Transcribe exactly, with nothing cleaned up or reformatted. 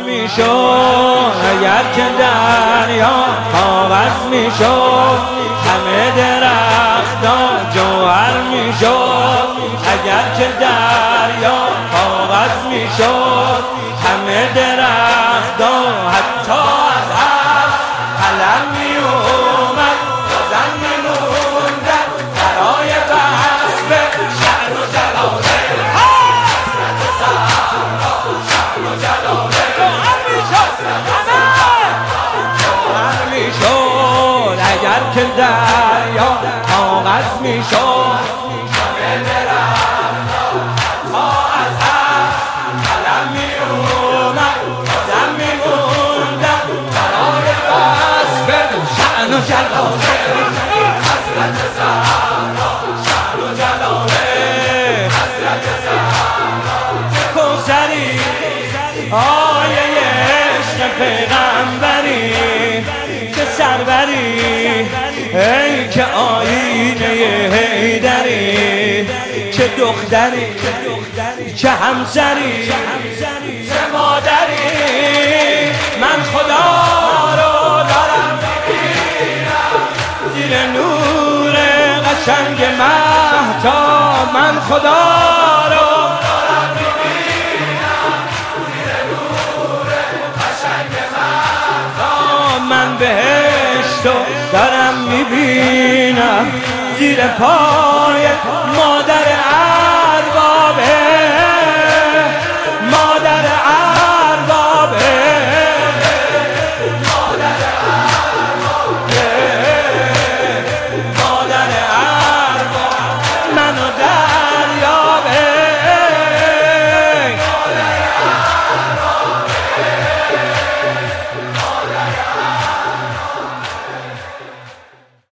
میشد اگر که دریا کاغذ میشد، همه درختا جوهر میشد. اگر که دریا کاغذ میشد، همه درختا حتی از هر قلم میومد بازم میموندن برای وصف شأن و جلاله. حسرت صحرا شأن و جلاله جوهر میشد اگر که دریا کاغذ میشد، همه درختا تا از هر قلم میومد بازم میموندن برای وصف شأن و جلاله. حسرت صحرا شأن و جلاله، حسرت صحرا کوثری آیه عشق پیغمبری، چه سروری ای که آینه حیدری، چه دختری چه همسری چه مادری. من خدا رو دارم میبینم زیر نور قشنگ مهتاب. من خدا رو دارم میبینم زیر نور قشنگ مهتاب. من بهشت رو دارم میبینم زیر پای ما